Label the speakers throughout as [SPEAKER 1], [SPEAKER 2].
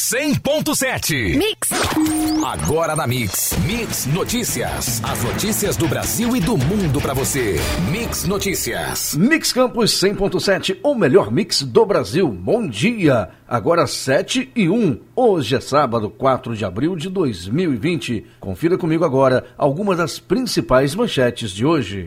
[SPEAKER 1] 100.7.
[SPEAKER 2] Mix.
[SPEAKER 1] Agora na Mix. Mix Notícias. As notícias do Brasil e do mundo pra você. Mix Notícias.
[SPEAKER 3] Mix Campus 100.7, o melhor mix do Brasil. Bom dia. Agora 7:01. Hoje é sábado, 4 de abril de 2020. Confira comigo agora algumas das principais manchetes de hoje.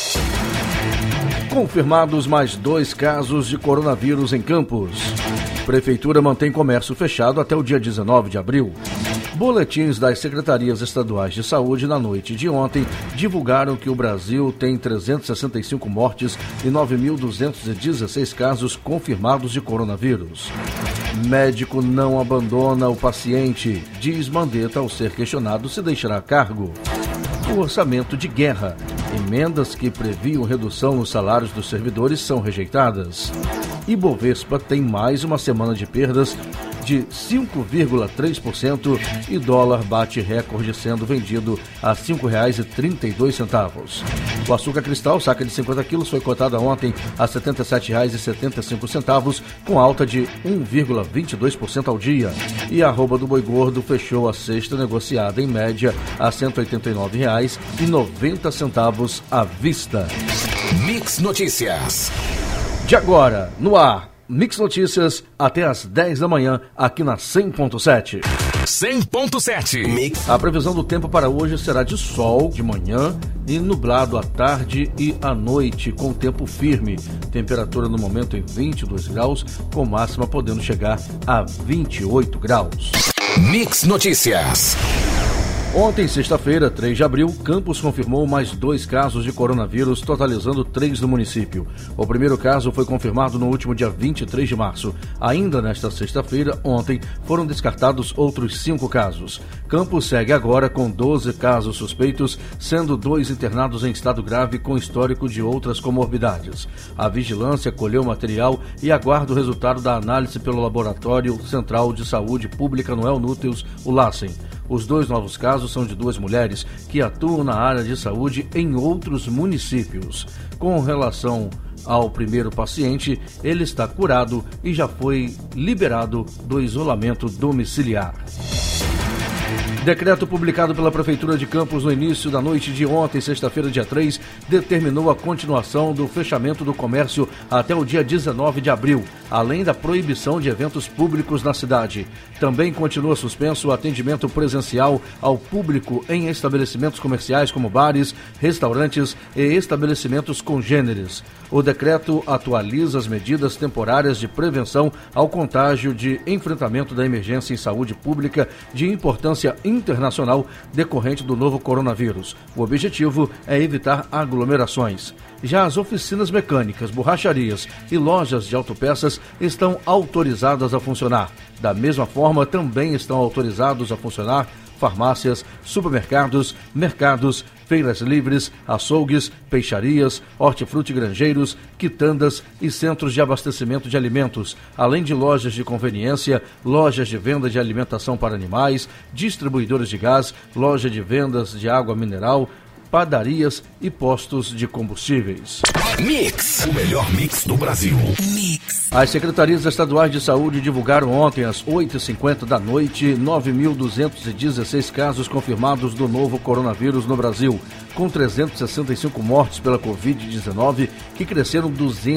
[SPEAKER 3] Confirmados mais 2 casos de coronavírus em Campos. Prefeitura mantém comércio fechado até o dia 19 de abril. Boletins das Secretarias Estaduais de Saúde na noite de ontem divulgaram que o Brasil tem 365 mortes e 9.216 casos confirmados de coronavírus. Médico não abandona o paciente, diz Mandetta ao ser questionado se deixará cargo. O orçamento de guerra. Emendas que previam redução nos salários dos servidores são rejeitadas. Ibovespa tem mais uma semana de perdas de 5,3% e dólar bate recorde sendo vendido a R$ 5,32. O açúcar cristal, saca de 50 quilos, foi cotada ontem a R$ 77,75, com alta de 1,22% ao dia. E a arroba do boi gordo fechou a sexta negociada em média a R$ 189,90 à vista.
[SPEAKER 1] Mix Notícias.
[SPEAKER 3] De agora, no ar, Mix Notícias, até às 10 da manhã, aqui na 100.7.
[SPEAKER 1] 100.7. Mix.
[SPEAKER 3] A previsão do tempo para hoje será de sol de manhã e nublado à tarde e à noite, com tempo firme. Temperatura no momento em 22 graus, com máxima podendo chegar a 28 graus.
[SPEAKER 1] Mix Notícias.
[SPEAKER 3] Ontem, sexta-feira, 3 de abril, Campos confirmou mais 2 casos de coronavírus, totalizando 3 no município. O primeiro caso foi confirmado no último dia 23 de março. Ainda nesta sexta-feira, ontem, foram descartados outros 5 casos. Campos segue agora com 12 casos suspeitos, sendo 2 internados em estado grave com histórico de outras comorbidades. A vigilância colheu material e aguarda o resultado da análise pelo Laboratório Central de Saúde Pública Noel Núteus, o LACEN. Os 2 novos casos são de 2 mulheres que atuam na área de saúde em outros municípios. Com relação ao primeiro paciente, ele está curado e já foi liberado do isolamento domiciliar. Decreto publicado pela Prefeitura de Campos no início da noite de ontem, sexta-feira, dia 3, determinou a continuação do fechamento do comércio até o dia 19 de abril, além da proibição de eventos públicos na cidade. Também continua suspenso o atendimento presencial ao público em estabelecimentos comerciais como bares, restaurantes e estabelecimentos congêneres. O decreto atualiza as medidas temporárias de prevenção ao contágio de enfrentamento da emergência em saúde pública de importância internacional decorrente do novo coronavírus. O objetivo é evitar aglomerações. Já as oficinas mecânicas, borracharias e lojas de autopeças estão autorizadas a funcionar. Da mesma forma, também estão autorizados a funcionar farmácias, supermercados, mercados, feiras livres, açougues, peixarias, hortifrutigranjeiros, quitandas e centros de abastecimento de alimentos, além de lojas de conveniência, lojas de venda de alimentação para animais, distribuidores de gás, loja de vendas de água mineral, padarias e postos de combustíveis.
[SPEAKER 1] Mix, o melhor mix do Brasil.
[SPEAKER 2] Mix.
[SPEAKER 3] As secretarias estaduais de saúde divulgaram ontem, às 8h50 da noite, 9.216 casos confirmados do novo coronavírus no Brasil, com 365 mortes pela Covid-19, que cresceram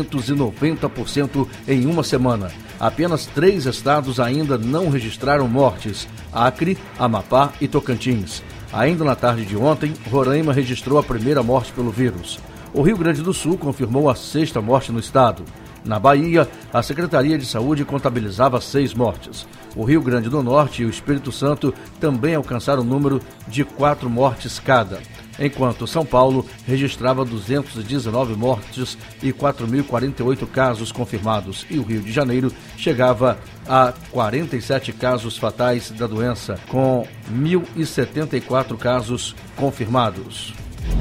[SPEAKER 3] 290% em uma semana. Apenas 3 estados ainda não registraram mortes: Acre, Amapá e Tocantins. Ainda na tarde de ontem, Roraima registrou a primeira morte pelo vírus. O Rio Grande do Sul confirmou a 6ª morte no estado. Na Bahia, a Secretaria de Saúde contabilizava 6 mortes. O Rio Grande do Norte e o Espírito Santo também alcançaram o número de 4 mortes cada, enquanto São Paulo registrava 219 mortes e 4.048 casos confirmados, e o Rio de Janeiro chegava a 47 casos fatais da doença, com 1.074 casos confirmados.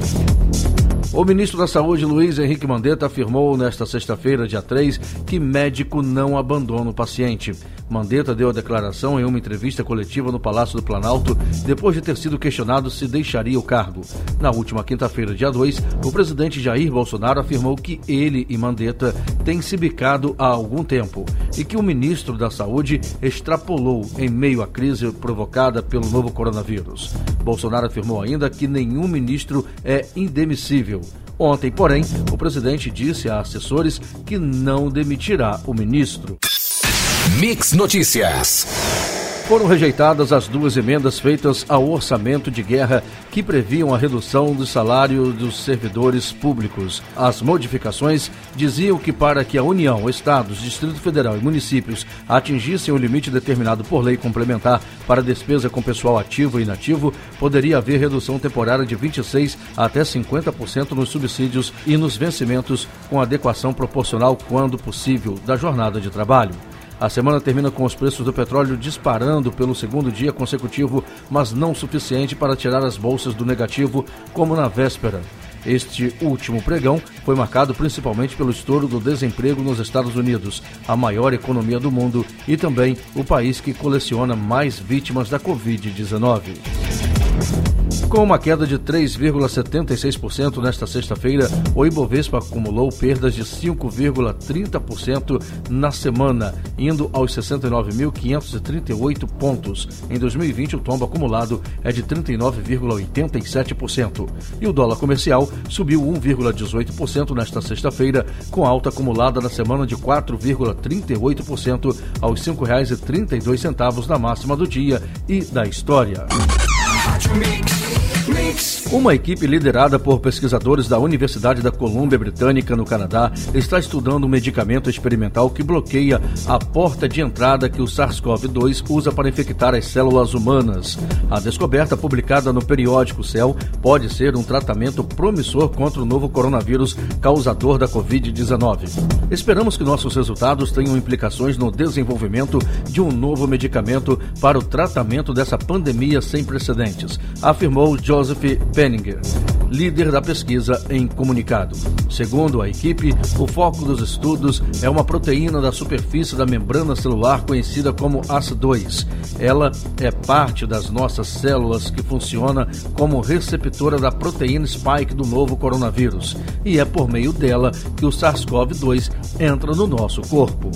[SPEAKER 3] O ministro da Saúde, Luiz Henrique Mandetta, afirmou nesta sexta-feira, dia 3, que médico não abandona o paciente. Mandetta deu a declaração em uma entrevista coletiva no Palácio do Planalto, depois de ter sido questionado se deixaria o cargo. Na última quinta-feira, dia 2, o presidente Jair Bolsonaro afirmou que ele e Mandetta têm se bicado há algum tempo e que o ministro da Saúde extrapolou em meio à crise provocada pelo novo coronavírus. Bolsonaro afirmou ainda que nenhum ministro é indemissível. Ontem, porém, o presidente disse a assessores que não demitirá o ministro.
[SPEAKER 1] Mix Notícias.
[SPEAKER 3] Foram rejeitadas as 2 emendas feitas ao orçamento de guerra que previam a redução do salário dos servidores públicos. As modificações diziam que para que a União, Estados, Distrito Federal e municípios atingissem o limite determinado por lei complementar para despesa com pessoal ativo e inativo, poderia haver redução temporária de 26% até 50% nos subsídios e nos vencimentos com adequação proporcional, quando possível, da jornada de trabalho. A semana termina com os preços do petróleo disparando pelo segundo dia consecutivo, mas não suficiente para tirar as bolsas do negativo, como na véspera. Este último pregão foi marcado principalmente pelo estouro do desemprego nos Estados Unidos, a maior economia do mundo e também o país que coleciona mais vítimas da Covid-19. Com uma queda de 3,76% nesta sexta-feira, o Ibovespa acumulou perdas de 5,30% na semana, indo aos 69.538 pontos. Em 2020, o tombo acumulado é de 39,87%. E o dólar comercial subiu 1,18% nesta sexta-feira, com alta acumulada na semana de 4,38% aos R$ 5,32 na máxima do dia e da história. Uma equipe liderada por pesquisadores da Universidade da Colômbia Britânica, no Canadá, está estudando um medicamento experimental que bloqueia a porta de entrada que o SARS-CoV-2 usa para infectar as células humanas. A descoberta, publicada no periódico Cell, pode ser um tratamento promissor contra o novo coronavírus causador da Covid-19. Esperamos que nossos resultados tenham implicações no desenvolvimento de um novo medicamento para o tratamento dessa pandemia sem precedentes, afirmou Joseph Penninger, líder da pesquisa, em comunicado. Segundo a equipe, o foco dos estudos é uma proteína da superfície da membrana celular conhecida como ACE2. Ela é parte das nossas células que funciona como receptora da proteína spike do novo coronavírus, e é por meio dela que o SARS-CoV-2 entra no nosso corpo.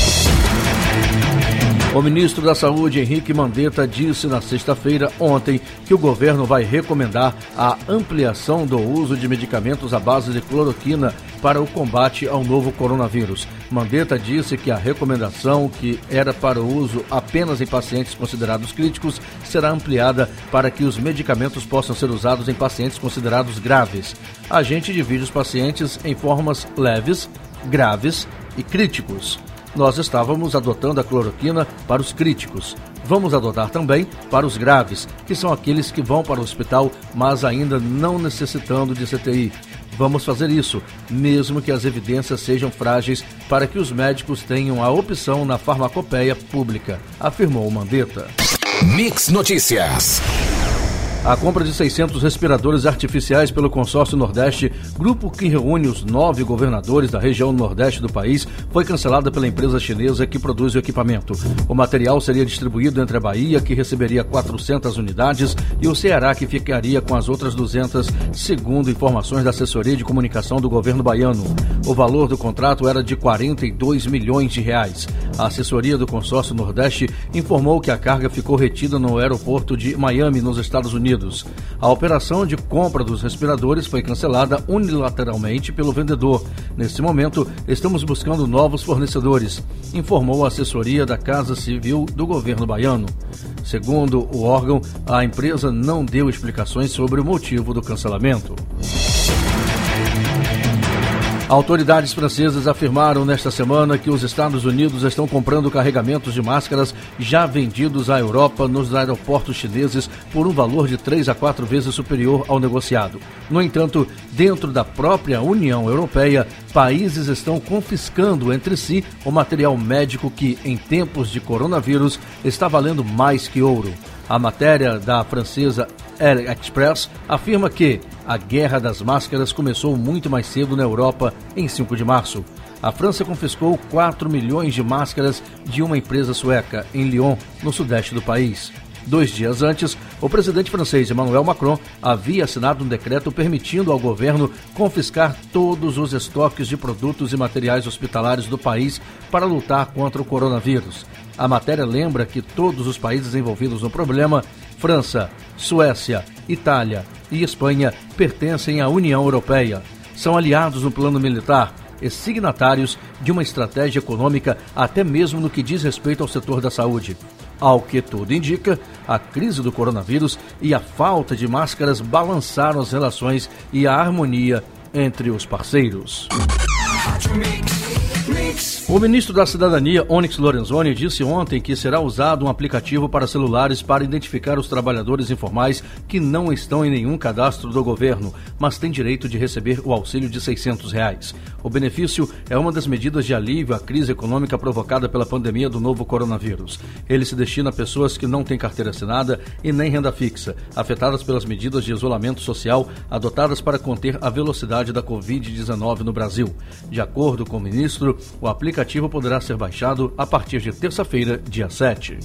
[SPEAKER 3] O ministro da Saúde, Henrique Mandetta, disse na sexta-feira, ontem, que o governo vai recomendar a ampliação do uso de medicamentos à base de cloroquina para o combate ao novo coronavírus. Mandetta disse que a recomendação, que era para o uso apenas em pacientes considerados críticos, será ampliada para que os medicamentos possam ser usados em pacientes considerados graves. A gente divide os pacientes em formas leves, graves e críticos. Nós estávamos adotando a cloroquina para os críticos. Vamos adotar também para os graves, que são aqueles que vão para o hospital, mas ainda não necessitando de CTI. Vamos fazer isso, mesmo que as evidências sejam frágeis, para que os médicos tenham a opção na farmacopeia pública, afirmou Mandetta.
[SPEAKER 1] Mix Notícias.
[SPEAKER 3] A compra de 600 respiradores artificiais pelo Consórcio Nordeste, grupo que reúne os 9 governadores da região nordeste do país, foi cancelada pela empresa chinesa que produz o equipamento. O material seria distribuído entre a Bahia, que receberia 400 unidades, e o Ceará, que ficaria com as outras 200, segundo informações da assessoria de comunicação do governo baiano. O valor do contrato era de 42 milhões de reais. A assessoria do Consórcio Nordeste informou que a carga ficou retida no aeroporto de Miami, nos Estados Unidos. A operação de compra dos respiradores foi cancelada unilateralmente pelo vendedor. Neste momento, estamos buscando novos fornecedores, informou a assessoria da Casa Civil do governo baiano. Segundo o órgão, a empresa não deu explicações sobre o motivo do cancelamento. Autoridades francesas afirmaram nesta semana que os Estados Unidos estão comprando carregamentos de máscaras já vendidos à Europa nos aeroportos chineses por um valor de 3 a 4 vezes superior ao negociado. No entanto, dentro da própria União Europeia, países estão confiscando entre si o material médico que, em tempos de coronavírus, está valendo mais que ouro. A matéria da francesa Air Express afirma que a guerra das máscaras começou muito mais cedo na Europa, em 5 de março. A França confiscou 4 milhões de máscaras de uma empresa sueca, em Lyon, no sudeste do país. 2 dias antes, o presidente francês Emmanuel Macron havia assinado um decreto permitindo ao governo confiscar todos os estoques de produtos e materiais hospitalares do país para lutar contra o coronavírus. A matéria lembra que todos os países envolvidos no problema, França, Suécia, Itália e Espanha, pertencem à União Europeia. São aliados no plano militar e signatários de uma estratégia econômica, até mesmo no que diz respeito ao setor da saúde. Ao que tudo indica, a crise do coronavírus e a falta de máscaras balançaram as relações e a harmonia entre os parceiros. O ministro da Cidadania, Onyx Lorenzoni, disse ontem que será usado um aplicativo para celulares para identificar os trabalhadores informais que não estão em nenhum cadastro do governo, mas têm direito de receber o auxílio de R$600. O benefício é uma das medidas de alívio à crise econômica provocada pela pandemia do novo coronavírus. Ele se destina a pessoas que não têm carteira assinada e nem renda fixa, afetadas pelas medidas de isolamento social adotadas para conter a velocidade da Covid-19 no Brasil. De acordo com o ministro, o aplicativo poderá ser baixado a partir de terça-feira, dia 7.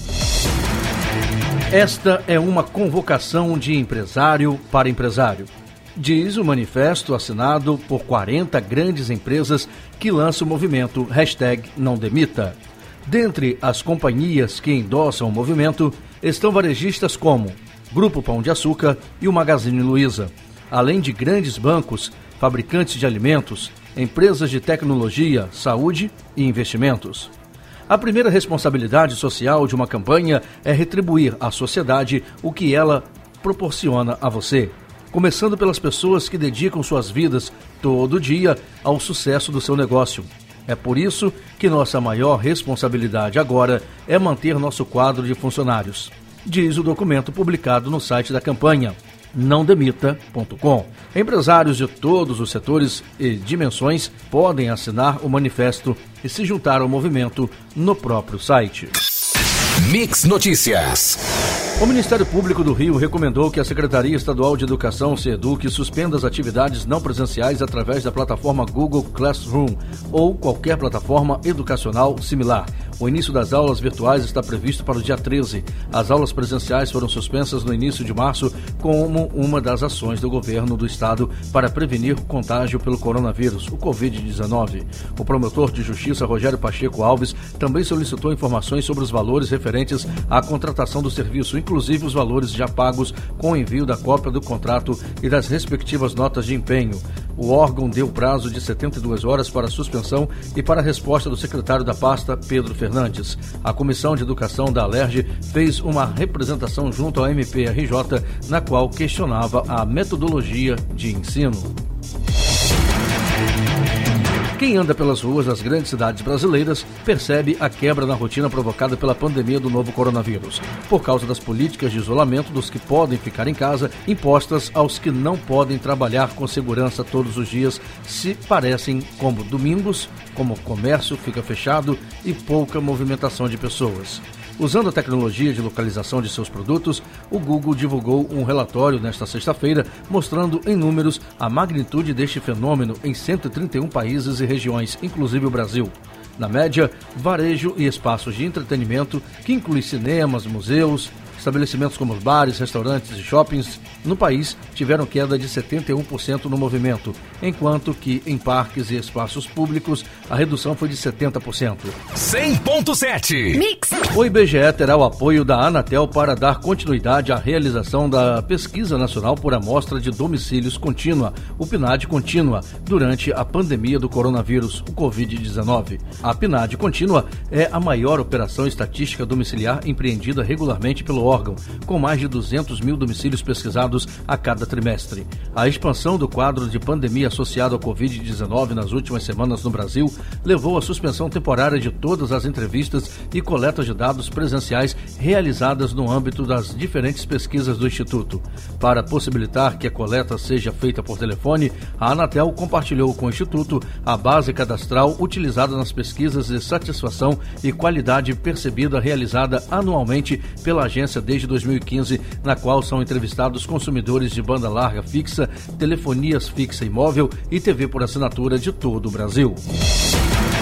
[SPEAKER 3] Esta é uma convocação de empresário para empresário. Diz o manifesto assinado por 40 grandes empresas que lança o movimento #NãoDemita. Dentre as companhias que endossam o movimento estão varejistas como Grupo Pão de Açúcar e o Magazine Luiza, além de grandes bancos, fabricantes de alimentos, empresas de tecnologia, saúde e investimentos. A primeira responsabilidade social de uma campanha é retribuir à sociedade o que ela proporciona a você, começando pelas pessoas que dedicam suas vidas todo dia ao sucesso do seu negócio. É por isso que nossa maior responsabilidade agora é manter nosso quadro de funcionários, diz o documento publicado no site da campanha, naodemita.com. Empresários de todos os setores e dimensões podem assinar o manifesto e se juntar ao movimento no próprio site.
[SPEAKER 1] Mix Notícias.
[SPEAKER 3] O Ministério Público do Rio recomendou que a Secretaria Estadual de Educação, SEDUC, suspenda as atividades não presenciais através da plataforma Google Classroom ou qualquer plataforma educacional similar. O início das aulas virtuais está previsto para o dia 13. As aulas presenciais foram suspensas no início de março como uma das ações do governo do estado para prevenir o contágio pelo coronavírus, o Covid-19. O promotor de justiça, Rogério Pacheco Alves, também solicitou informações sobre os valores referentes à contratação do serviço, inclusive os valores já pagos com o envio da cópia do contrato e das respectivas notas de empenho. O órgão deu prazo de 72 horas para a suspensão e para a resposta do secretário da pasta, Pedro Fernandes. A Comissão de Educação da Alerj fez uma representação junto ao MPRJ, na qual questionava a metodologia de ensino. Quem anda pelas ruas das grandes cidades brasileiras percebe a quebra na rotina provocada pela pandemia do novo coronavírus, por causa das políticas de isolamento dos que podem ficar em casa, impostas aos que não podem trabalhar com segurança todos os dias, se parecem como domingos, como o comércio fica fechado e pouca movimentação de pessoas. Usando a tecnologia de localização de seus produtos, o Google divulgou um relatório nesta sexta-feira mostrando em números a magnitude deste fenômeno em 131 países e regiões, inclusive o Brasil. Na média, varejo e espaços de entretenimento, que inclui cinemas, museus, estabelecimentos como bares, restaurantes e shoppings no país tiveram queda de 71% no movimento, enquanto que em parques e espaços públicos a redução foi de 70%.
[SPEAKER 1] 100.7
[SPEAKER 3] Mix. O IBGE terá o apoio da Anatel para dar continuidade à realização da Pesquisa Nacional por Amostra de Domicílios Contínua, o PNAD Contínua, durante a pandemia do coronavírus, o Covid-19. A PNAD Contínua é a maior operação estatística domiciliar empreendida regularmente pelo órgão, com mais de 200 mil domicílios pesquisados a cada trimestre. A expansão do quadro de pandemia associado ao Covid-19 nas últimas semanas no Brasil levou à suspensão temporária de todas as entrevistas e coletas de dados presenciais realizadas no âmbito das diferentes pesquisas do Instituto. Para possibilitar que a coleta seja feita por telefone, a Anatel compartilhou com o Instituto a base cadastral utilizada nas pesquisas de satisfação e qualidade percebida realizada anualmente pela agência desde 2015, na qual são entrevistados consumidores de banda larga fixa, telefonias fixa e móvel e TV por assinatura de todo o Brasil.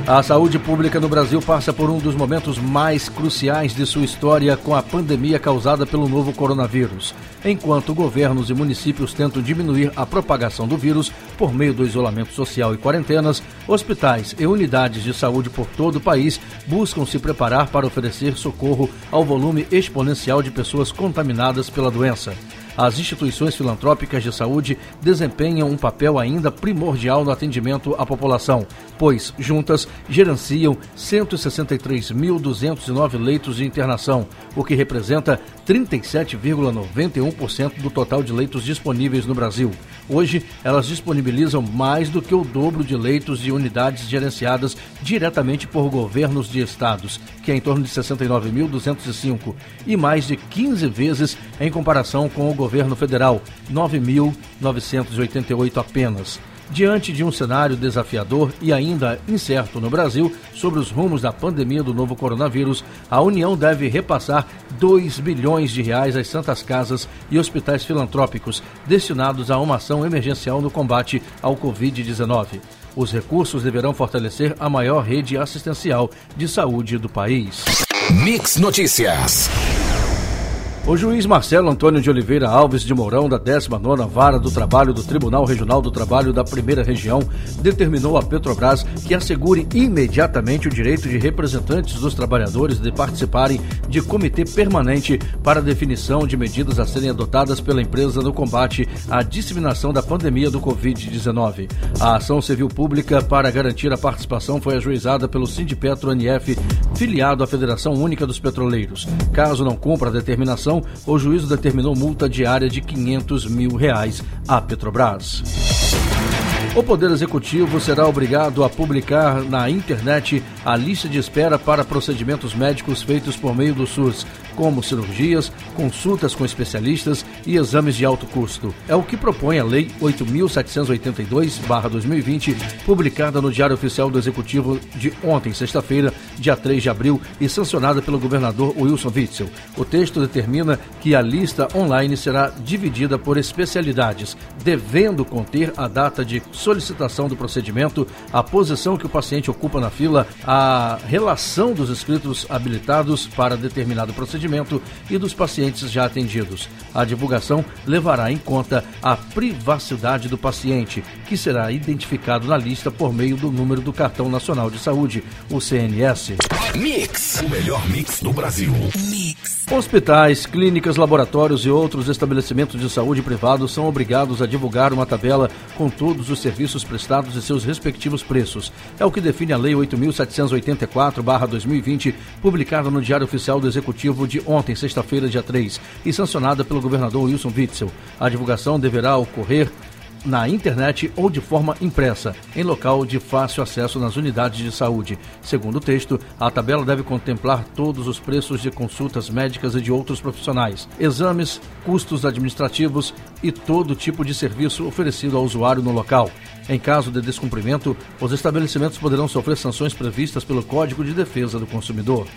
[SPEAKER 3] A saúde pública no Brasil passa por um dos momentos mais cruciais de sua história com a pandemia causada pelo novo coronavírus. Enquanto governos e municípios tentam diminuir a propagação do vírus por meio do isolamento social e quarentenas, hospitais e unidades de saúde por todo o país buscam se preparar para oferecer socorro ao volume exponencial de pessoas contaminadas pela doença. As instituições filantrópicas de saúde desempenham um papel ainda primordial no atendimento à população, pois, juntas, gerenciam 163.209 leitos de internação, o que representa 37,91% do total de leitos disponíveis no Brasil. Hoje, elas disponibilizam mais do que o dobro de leitos de unidades gerenciadas diretamente por governos de estados, que é em torno de 69.205, e mais de 15 vezes em comparação com o governo federal, 9.988 apenas. Diante de um cenário desafiador e ainda incerto no Brasil sobre os rumos da pandemia do novo coronavírus, a União deve repassar R$2 bilhões às santas casas e hospitais filantrópicos destinados a uma ação emergencial no combate ao Covid-19. Os recursos deverão fortalecer a maior rede assistencial de saúde do país.
[SPEAKER 1] Mix Notícias.
[SPEAKER 3] O juiz Marcelo Antônio de Oliveira Alves de Mourão, da 19ª Vara do Trabalho do Tribunal Regional do Trabalho da 1ª Região, determinou à Petrobras que assegure imediatamente o direito de representantes dos trabalhadores de participarem de comitê permanente para definição de medidas a serem adotadas pela empresa no combate à disseminação da pandemia do Covid-19. A ação civil pública para garantir a participação foi ajuizada pelo Sindipetro-NF, filiado à Federação Única dos Petroleiros. Caso não cumpra a determinação, o juízo determinou multa diária de R$500 mil à Petrobras. O Poder Executivo será obrigado a publicar na internet a lista de espera para procedimentos médicos feitos por meio do SUS, como cirurgias, consultas com especialistas e exames de alto custo. É o que propõe a Lei 8.782/2020, publicada no Diário Oficial do Executivo de ontem, sexta-feira, dia 3 de abril, e sancionada pelo governador Wilson Witzel. O texto determina que a lista online será dividida por especialidades, devendo conter a data de solicitação do procedimento, a posição que o paciente ocupa na fila, a relação dos inscritos habilitados para determinado procedimento e dos pacientes já atendidos. A divulgação levará em conta a privacidade do paciente, que será identificado na lista por meio do número do Cartão Nacional de Saúde, o CNS.
[SPEAKER 1] Mix, o melhor mix do Brasil. Mix.
[SPEAKER 3] Hospitais, clínicas, laboratórios e outros estabelecimentos de saúde privados são obrigados a divulgar uma tabela com todos os serviços prestados e seus respectivos preços. É o que define a Lei 8.784/2020, publicada no Diário Oficial do Executivo de ontem, sexta-feira, dia 3, e sancionada pelo governador Wilson Witzel. A divulgação deverá ocorrer na internet ou de forma impressa, em local de fácil acesso nas unidades de saúde. Segundo o texto, a tabela deve contemplar todos os preços de consultas médicas e de outros profissionais, exames, custos administrativos e todo tipo de serviço oferecido ao usuário no local. Em caso de descumprimento, os estabelecimentos poderão sofrer sanções previstas pelo Código de Defesa do Consumidor.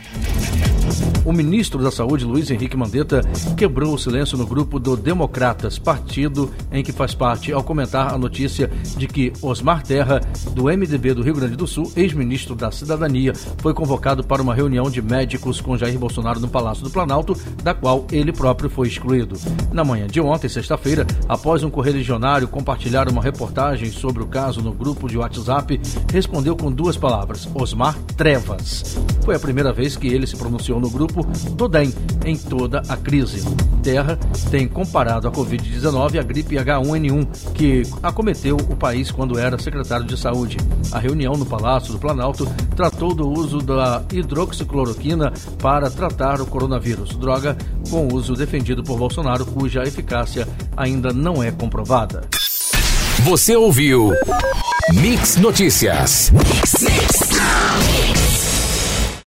[SPEAKER 3] O ministro da Saúde, Luiz Henrique Mandetta, quebrou o silêncio no grupo do Democratas, partido em que faz parte, ao comentar a notícia de que Osmar Terra, do MDB do Rio Grande do Sul, ex-ministro da Cidadania, foi convocado para uma reunião de médicos com Jair Bolsonaro no Palácio do Planalto, da qual ele próprio foi excluído. Na manhã de ontem, sexta-feira, após um correligionário compartilhar uma reportagem sobre o caso no grupo de WhatsApp, respondeu com 2 palavras: Osmar Trevas. Foi a primeira vez que ele se pronunciou no grupo do DEM em toda a crise. Terra tem comparado a Covid-19 à gripe H1N1, que acometeu o país quando era secretário de Saúde. A reunião no Palácio do Planalto tratou do uso da hidroxicloroquina para tratar o coronavírus, droga com uso defendido por Bolsonaro, cuja eficácia ainda não é comprovada.
[SPEAKER 1] Você ouviu Mix Notícias. Mix.